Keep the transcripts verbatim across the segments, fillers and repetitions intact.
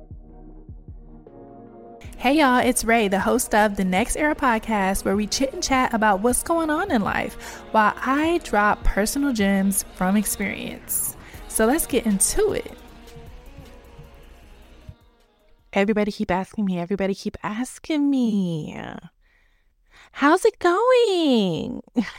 Hey y'all, it's Ray, the host of the Next Era podcast, where we chit and chat about what's going on in life while I drop personal gems from experience. So let's get into it. Everybody keep asking me, everybody keep asking me, how's it going?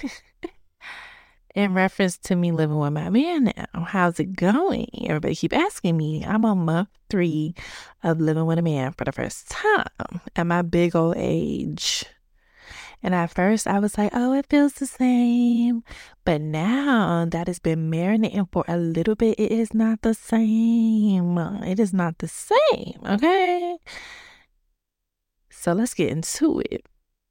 In reference to me living with my man now, how's it going? Everybody keep asking me. I'm on month three of living with a man for the first time at my big old age. And at first I was like, oh, it feels the same. But now that it's been marinating for a little bit, it is not the same. It is not the same, okay? So let's get into it.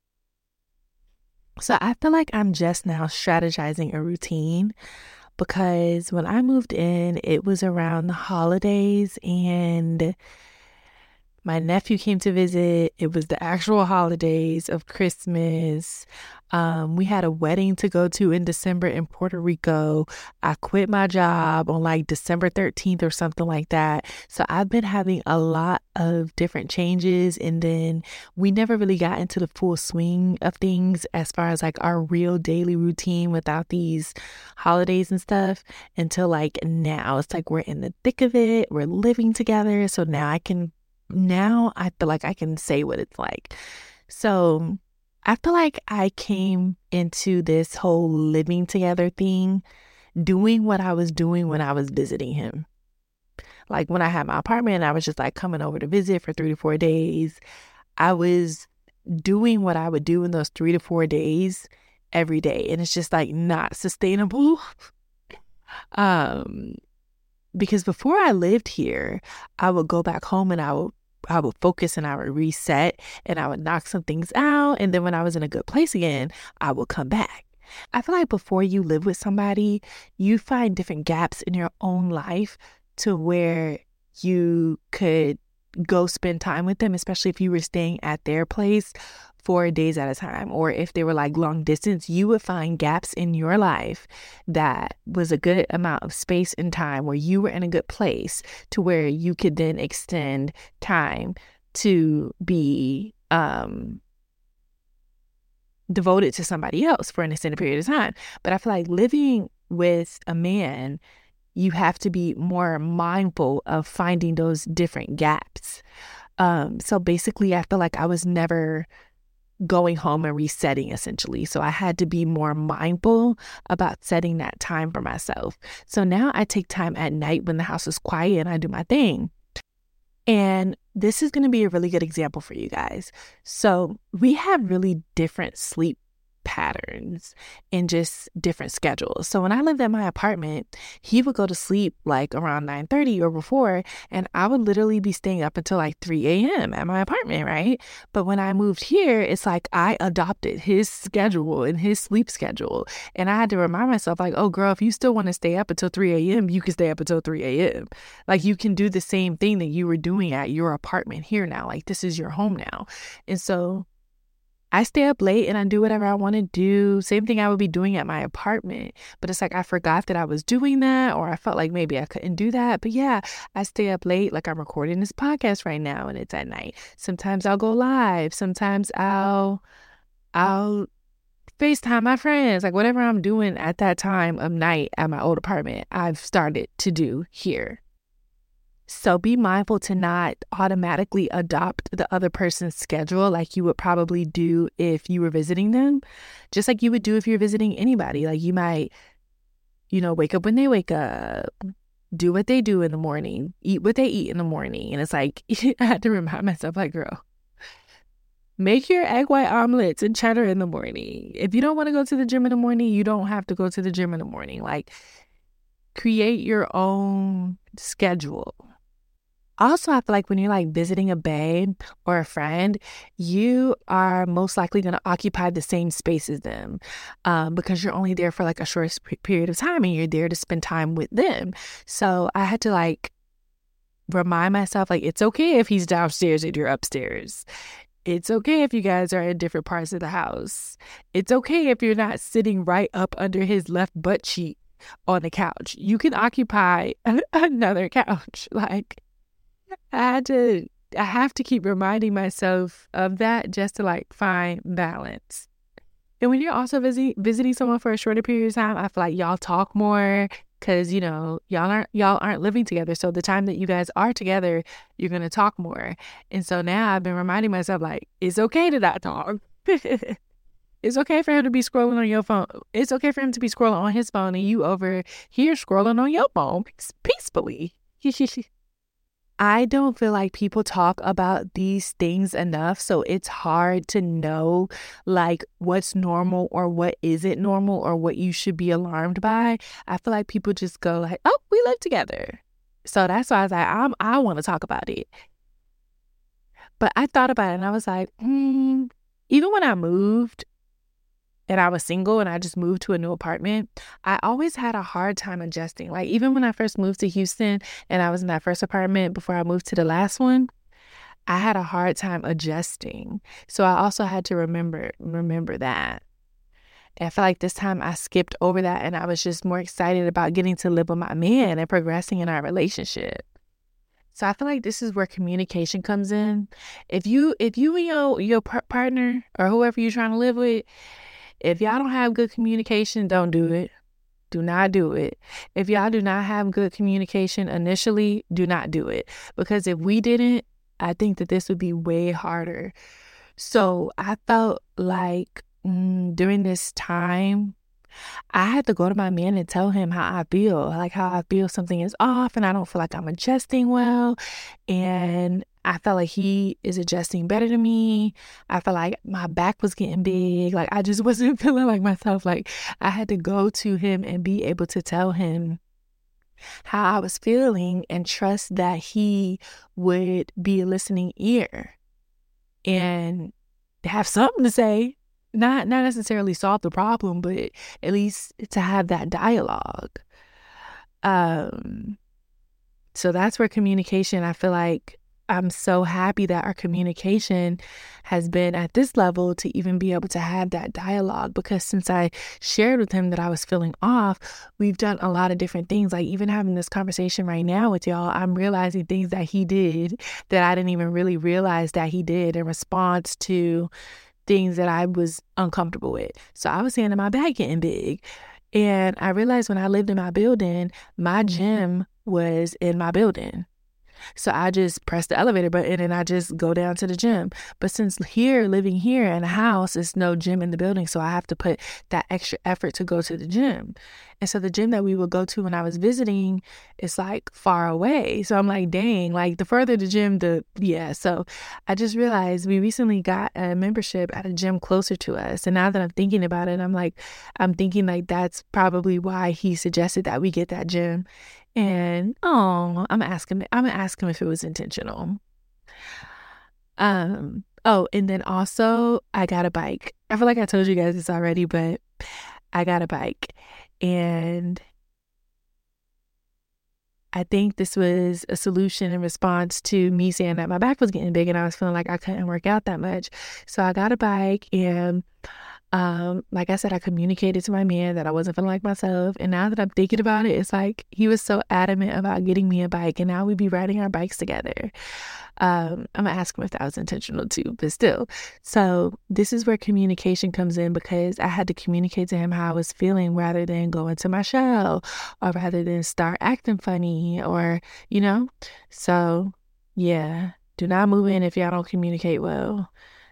So I feel like I'm just now strategizing a routine, because when I moved in, it was around the holidays and my nephew came to visit. It was the actual holidays of Christmas. Um, we had a wedding to go to in December in Puerto Rico. I quit my job on like December thirteenth or something like that. So I've been having a lot of different changes. And then we never really got into the full swing of things as far as like our real daily routine without these holidays and stuff until like now. It's like we're in the thick of it. We're living together. So now I can Now I feel like I can say what it's like. So I feel like I came into this whole living together thing doing what I was doing when I was visiting him. Like when I had my apartment, I was just like coming over to visit for three to four days. I was doing what I would do in those three to four days every day. And it's just like not sustainable. um, Because before I lived here, I would go back home and I would I would focus and I would reset and I would knock some things out. And then when I was in a good place again, I would come back. I feel like before you live with somebody, you find different gaps in your own life to where you could go spend time with them, especially if you were staying at their place four days at a time, or if they were like long distance, you would find gaps in your life that was a good amount of space and time where you were in a good place to where you could then extend time to be um, devoted to somebody else for an extended period of time. But I feel like living with a man, you have to be more mindful of finding those different gaps. Um, so basically, I feel like I was never going home and resetting essentially. So I had to be more mindful about setting that time for myself. So now I take time at night when the house is quiet and I do my thing. And this is going to be a really good example for you guys. So we have really different sleep patterns and just different schedules. So when I lived at my apartment, he would go to sleep like around nine thirty or before, and I would literally be staying up until like three a.m. at my apartment, right? But when I moved here, it's like I adopted his schedule and his sleep schedule. And I had to remind myself like, oh girl, if you still want to stay up until three a.m., you can stay up until three a.m. Like you can do the same thing that you were doing at your apartment here now. Like this is your home now. And so I stay up late and I do whatever I want to do. Same thing I would be doing at my apartment. But it's like I forgot that I was doing that, or I felt like maybe I couldn't do that. But yeah, I stay up late. Like I'm recording this podcast right now and it's at night. Sometimes I'll go live. Sometimes I'll I'll FaceTime my friends. Like whatever I'm doing at that time of night at my old apartment, I've started to do here. So be mindful to not automatically adopt the other person's schedule like you would probably do if you were visiting them, just like you would do if you're visiting anybody. Like you might, you know, wake up when they wake up, do what they do in the morning, eat what they eat in the morning. And it's like, I had to remind myself like, girl, make your egg white omelets and cheddar in the morning. If you don't want to go to the gym in the morning, you don't have to go to the gym in the morning. Like create your own schedule. Also, I feel like when you're like visiting a babe or a friend, you are most likely going to occupy the same space as them um, because you're only there for like a short period of time and you're there to spend time with them. So I had to like remind myself like it's okay if he's downstairs and you're upstairs. It's okay if you guys are in different parts of the house. It's okay if you're not sitting right up under his left butt cheek on the couch. You can occupy another couch. Like, I had to, I have to keep reminding myself of that just to like find balance. And when you're also visit, visiting someone for a shorter period of time, I feel like y'all talk more because, you know, y'all aren't, y'all aren't living together. So the time that you guys are together, you're going to talk more. And so now I've been reminding myself, like, it's okay to not talk. It's okay for him to be scrolling on your phone. It's okay for him to be scrolling on his phone and you over here scrolling on your phone peacefully. I don't feel like people talk about these things enough, so it's hard to know like what's normal or what isn't normal or what you should be alarmed by. I feel like people just go like, oh, we live together. So that's why I was like, I'm, I want to talk about it. But I thought about it and I was like, mm, even when I moved, and I was single and I just moved to a new apartment, I always had a hard time adjusting. Like even when I first moved to Houston and I was in that first apartment before I moved to the last one, I had a hard time adjusting. So I also had to remember, remember that. And I feel like this time I skipped over that and I was just more excited about getting to live with my man and progressing in our relationship. So I feel like this is where communication comes in. If you, if you and your, your par- partner or whoever you're trying to live with, if y'all don't have good communication, don't do it. Do not do it. If y'all do not have good communication initially, do not do it. Because if we didn't, I think that this would be way harder. So I felt like mm, during this time, I had to go to my man and tell him how I feel, like how I feel something is off and I don't feel like I'm adjusting well. And I felt like he is adjusting better than me. I felt like my back was getting big. Like I just wasn't feeling like myself. Like I had to go to him and be able to tell him how I was feeling and trust that he would be a listening ear and have something to say. Not not necessarily solve the problem, but at least to have that dialogue. Um, so that's where communication, I feel like I'm so happy that our communication has been at this level to even be able to have that dialogue, because since I shared with him that I was feeling off, we've done a lot of different things. Like even having this conversation right now with y'all, I'm realizing things that he did that I didn't even really realize that he did in response to things that I was uncomfortable with. So I was saying that my back getting big. And I realized when I lived in my building, my gym was in my building. So I just press the elevator button and I just go down to the gym. But since here, living here in a house, there's no gym in the building. So I have to put that extra effort to go to the gym. And so the gym that we would go to when I was visiting is like far away. So I'm like, dang, like the further the gym, the, yeah. So I just realized we recently got a membership at a gym closer to us. And now that I'm thinking about it, I'm like, I'm thinking like that's probably why he suggested that we get that gym. And oh, I'm asking I'm gonna ask him if it was intentional. Um, oh, and then also I got a bike. I feel like I told you guys this already, but I got a bike. And I think this was a solution in response to me saying that my back was getting big and I was feeling like I couldn't work out that much. So I got a bike and Um, like I said, I communicated to my man that I wasn't feeling like myself. And now that I'm thinking about it, it's like he was so adamant about getting me a bike. And now we be riding our bikes together. Um, I'm going to ask him if that was intentional too, but still. So this is where communication comes in, because I had to communicate to him how I was feeling rather than go into my shell or rather than start acting funny or, you know. So, yeah, do not move in if y'all don't communicate well.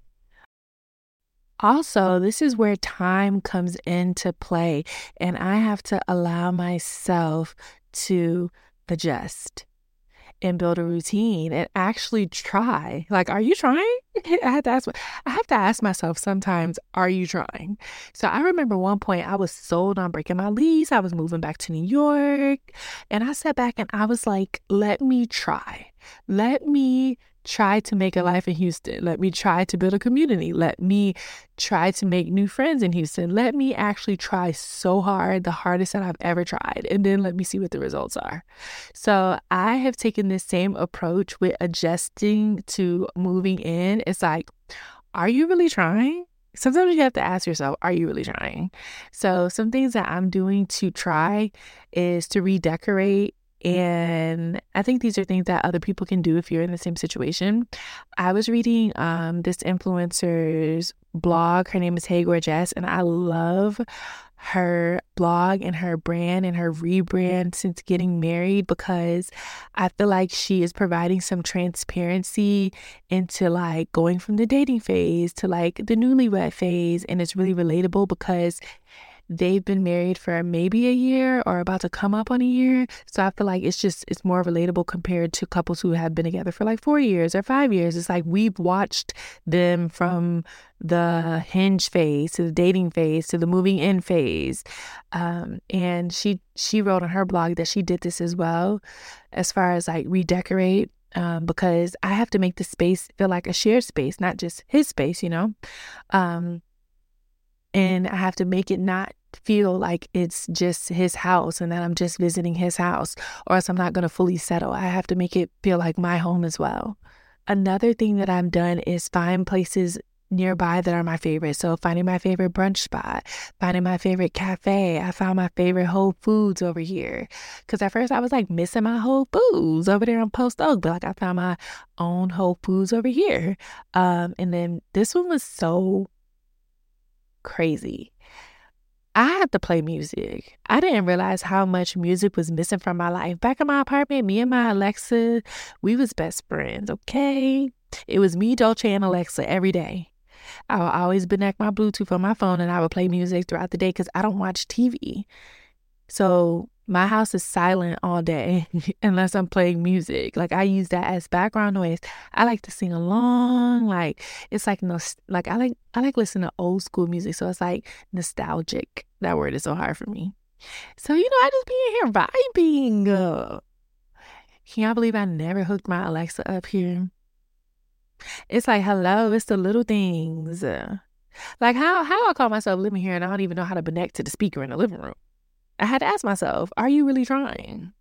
Also, this is where time comes into play, and I have to allow myself to adjust and build a routine and actually try. Like, are you trying? I have to ask, I have to ask myself sometimes, are you trying? So I remember one point I was sold on breaking my lease. I was moving back to New York, and I sat back and I was like, let me try. Let me try to make a life in Houston. Let me try to build a community. Let me try to make new friends in Houston. Let me actually try so hard, the hardest that I've ever tried, and then let me see what the results are. So I have taken this same approach with adjusting to moving in. It's like, are you really trying? Sometimes you have to ask yourself, are you really trying? So some things that I'm doing to try is to redecorate And I think these are things that other people can do if you're in the same situation. I was reading um, this influencer's blog. Her name is Hey Gorgeous, and I love her blog and her brand and her rebrand since getting married, because I feel like she is providing some transparency into like going from the dating phase to like the newlywed phase. And it's really relatable because they've been married for maybe a year or about to come up on a year. So I feel like it's just, it's more relatable compared to couples who have been together for like four years or five years. It's like we've watched them from the hinge phase to the dating phase to the moving in phase. Um, and she, she wrote on her blog that she did this as well, as far as like redecorate, um, because I have to make the space feel like a shared space, not just his space, you know? Um, and I have to make it not feel like it's just his house and that I'm just visiting his house, or else I'm not going to fully settle. I have to make it feel like my home as well. Another thing that I've done is find places nearby that are my favorite. So finding my favorite brunch spot, finding my favorite cafe. I found my favorite Whole Foods over here. Because at first I was like missing my Whole Foods over there on Post Oak, but like I found my own Whole Foods over here. Um, and then this one was so crazy. I had to play music. I didn't realize how much music was missing from my life. Back in my apartment, me and my Alexa, we was best friends, okay? It was me, Dolce, and Alexa every day. I would always connect my Bluetooth on my phone and I would play music throughout the day because I don't watch T V. So my house is silent all day unless I'm playing music. Like I use that as background noise. I like to sing along. Like it's like no, like I like I like listening to old school music. So it's like nostalgic. That word is so hard for me. So you know, I just be in here vibing. Uh, can y'all believe I never hooked my Alexa up here? It's like, hello, it's the little things. Uh, like how how I call myself living here and I don't even know how to connect to the speaker in the living room. I had to ask myself, are you really trying?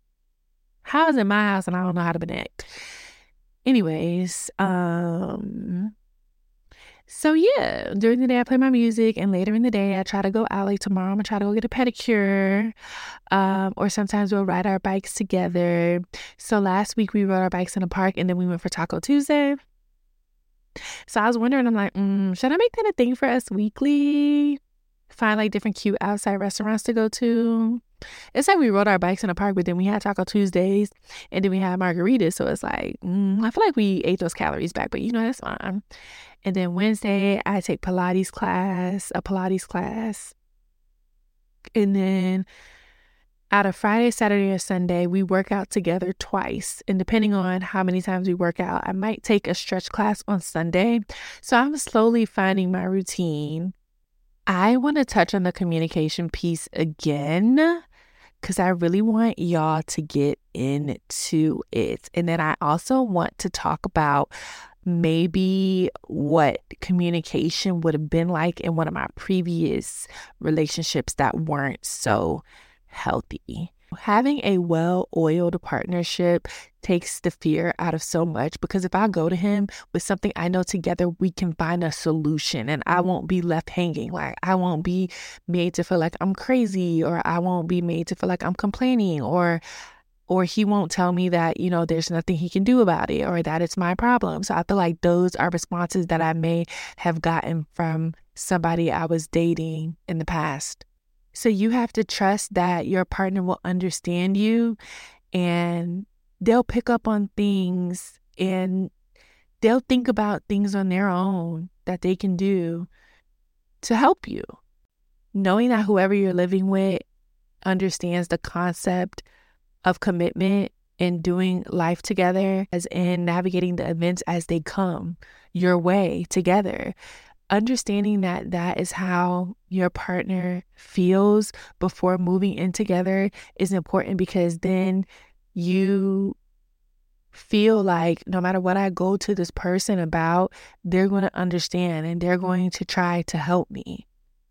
How is it my house and I don't know how to connect? Anyways, um, so yeah, during the day I play my music, and later in the day I try to go out. Like tomorrow I'm gonna try to go get a pedicure, um, or sometimes we'll ride our bikes together. So last week we rode our bikes in the park, and then we went for Taco Tuesday. So I was wondering, I'm like, mm, should I make that a thing for us weekly? Find like different cute outside restaurants to go to. It's like we rode our bikes in the park, but then we had Taco Tuesdays and then we had margaritas. So it's like, mm, I feel like we ate those calories back, but you know, that's fine. And then Wednesday, I take Pilates class, a Pilates class. And then out of Friday, Saturday, or Sunday, we work out together twice. And depending on how many times we work out, I might take a stretch class on Sunday. So I'm slowly finding my routine. I want to touch on the communication piece again because I really want y'all to get into it. And then I also want to talk about maybe what communication would have been like in one of my previous relationships that weren't so healthy. Having a well-oiled partnership takes the fear out of so much, because if I go to him with something, I know together we can find a solution and I won't be left hanging. Like I won't be made to feel like I'm crazy, or I won't be made to feel like I'm complaining, or or he won't tell me that, you know, there's nothing he can do about it, or that it's my problem. So I feel like those are responses that I may have gotten from somebody I was dating in the past. So you have to trust that your partner will understand you, and they'll pick up on things, and they'll think about things on their own that they can do to help you. Knowing that whoever you're living with understands the concept of commitment and doing life together, as in navigating the events as they come your way together. Understanding that that is how your partner feels before moving in together is important, because then you feel like no matter what I go to this person about, they're going to understand and they're going to try to help me.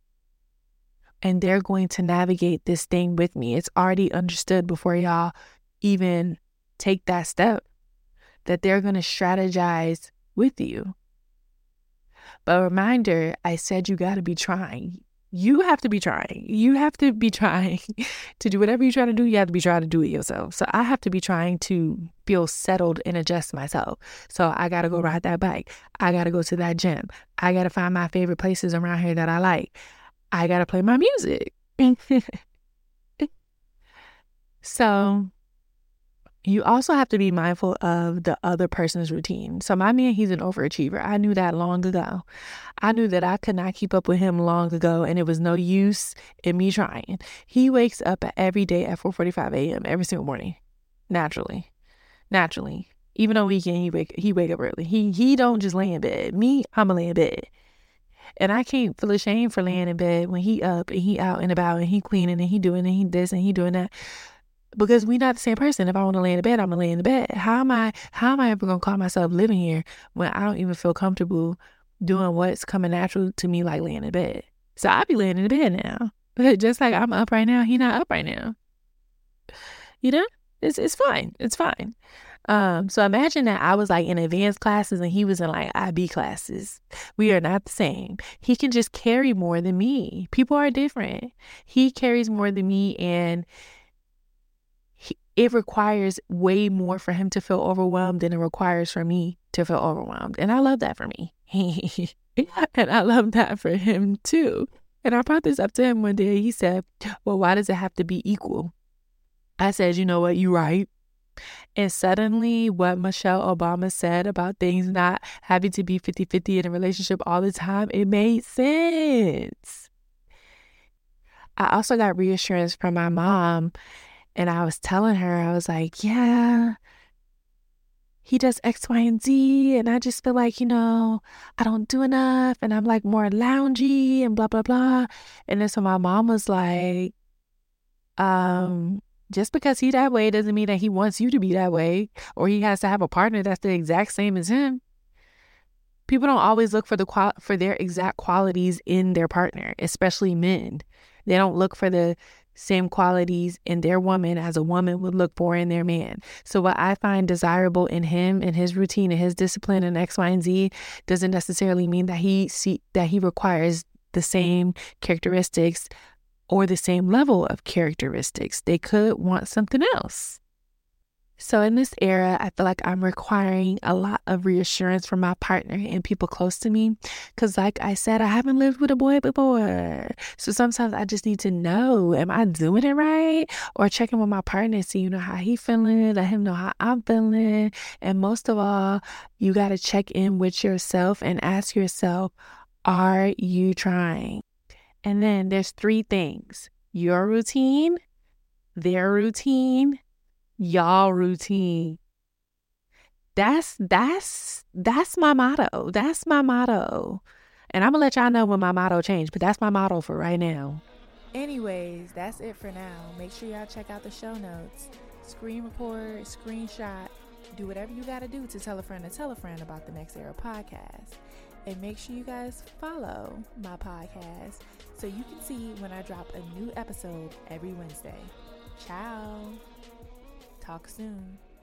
And they're going to navigate this thing with me. It's already understood before y'all even take that step, that they're going to strategize with you. But a reminder, I said you got to be trying. you have to be trying. You have to be trying to do whatever you try to do. You have to be trying to do it yourself. So I have to be trying to feel settled and adjust myself. So I got to go ride that bike. I got to go to that gym. I got to find my favorite places around here that I like. I got to play my music. So you also have to be mindful of the other person's routine. So my man, he's an overachiever. I knew that long ago. I knew that I could not keep up with him long ago, and it was no use in me trying. He wakes up every day at four forty-five a.m. every single morning. Naturally. Naturally. Even on weekend, he wake he wake up early. He he don't just lay in bed. Me, I'ma lay in bed. And I can't feel ashamed for laying in bed when he up and he out and about and he cleaning and he doing and he this and he doing that. Because we not the same person. If I want to lay in the bed, I'm gonna lay in the bed. How am I how am I ever gonna call myself living here when I don't even feel comfortable doing what's coming natural to me, like laying in bed? So I be laying in the bed now. But just like I'm up right now, he not up right now. You know? It's it's fine. It's fine. Um, so imagine that I was like in advanced classes and he was in like I B classes. We are not the same. He can just carry more than me. People are different. He carries more than me, and He, it requires way more for him to feel overwhelmed than it requires for me to feel overwhelmed. And I love that for me. And I love that for him too. And I brought this up to him one day. He said, well, why does it have to be equal? I said, you know what? You're right. And suddenly what Michelle Obama said about things not having to be fifty-fifty in a relationship all the time, it made sense. I also got reassurance from my mom. And I was telling her, I was like, yeah, he does X, Y, and Z. And I just feel like, you know, I don't do enough. And I'm like more loungy and blah, blah, blah. And then so my mom was like, um, just because he that way doesn't mean that he wants you to be that way, or he has to have a partner that's the exact same as him. People don't always look for the qual- for their exact qualities in their partner, especially men. They don't look for the same qualities in their woman as a woman would look for in their man. So what I find desirable in him and his routine and his discipline and X, Y, and Z doesn't necessarily mean that he see that he requires the same characteristics or the same level of characteristics. They could want something else. So in this era, I feel like I'm requiring a lot of reassurance from my partner and people close to me. Because like I said, I haven't lived with a boy before. So sometimes I just need to know, am I doing it right? Or checking with my partner, see, you know, how he feeling, let him know how I'm feeling. And most of all, you got to check in with yourself and ask yourself, are you trying? And then there's three things: your routine, their routine, y'all routine. That's that's that's my motto. That's my motto. And I'm gonna let y'all know when my motto changed, but that's my motto for right now. Anyways, that's it for now. Make sure y'all check out the show notes. Screen record, screenshot, do whatever you gotta do to tell a friend to tell a friend about the Next Era podcast. And make sure you guys follow my podcast so you can see when I drop a new episode every Wednesday. Ciao. Talk soon.